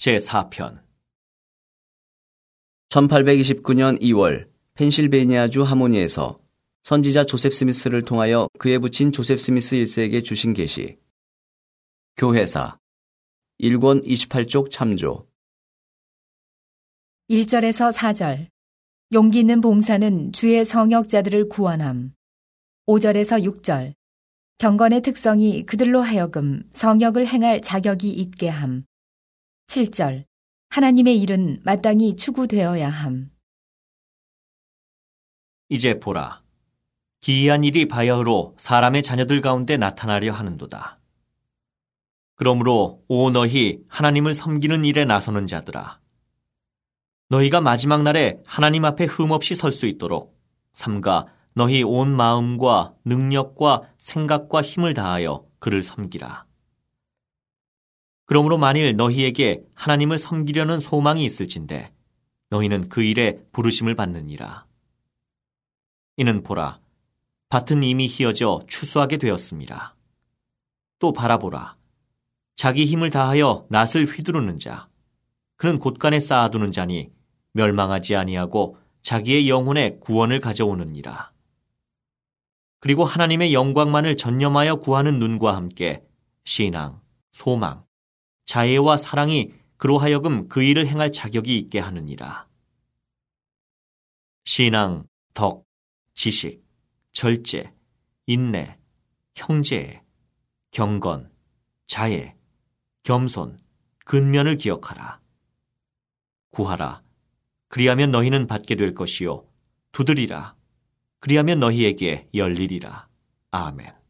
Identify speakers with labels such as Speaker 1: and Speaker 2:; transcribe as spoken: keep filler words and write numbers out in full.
Speaker 1: 제사 편
Speaker 2: 천팔백이십구 년 이월 펜실베이니아주 하모니에서 선지자 조셉 스미스를 통하여 그의 부친 조셉 스미스 일 세에게 주신 계시. 교회사 일 권 이십팔 쪽 참조.
Speaker 3: 일 절에서 사 절. 용기 있는 봉사는 주의 성역자들을 구원함. 오 절에서 육 절. 경건의 특성이 그들로 하여금 성역을 행할 자격이 있게 함. 칠 절. 하나님의 일은 마땅히 추구되어야 함.
Speaker 1: 이제 보라. 기이한 일이 바야흐로 사람의 자녀들 가운데 나타나려 하는도다. 그러므로 오 너희 하나님을 섬기는 일에 나서는 자들아, 너희가 마지막 날에 하나님 앞에 흠없이 설 수 있도록 삼가 너희 온 마음과 능력과 생각과 힘을 다하여 그를 섬기라. 그러므로 만일 너희에게 하나님을 섬기려는 소망이 있을진대 너희는 그 일에 부르심을 받느니라. 이는 보라, 밭은 이미 희어져 추수하게 되었습니다. 또 바라보라, 자기 힘을 다하여 낫을 휘두르는 자, 그는 곳간에 쌓아두는 자니 멸망하지 아니하고 자기의 영혼의 구원을 가져오느니라. 그리고 하나님의 영광만을 전념하여 구하는 눈과 함께 신앙, 소망, 자애와 사랑이 그로 하여금 그 일을 행할 자격이 있게 하느니라. 신앙, 덕, 지식, 절제, 인내, 형제, 경건, 자애, 겸손, 근면을 기억하라. 구하라. 그리하면 너희는 받게 될 것이요. 두드리라. 그리하면 너희에게 열리리라. 아멘.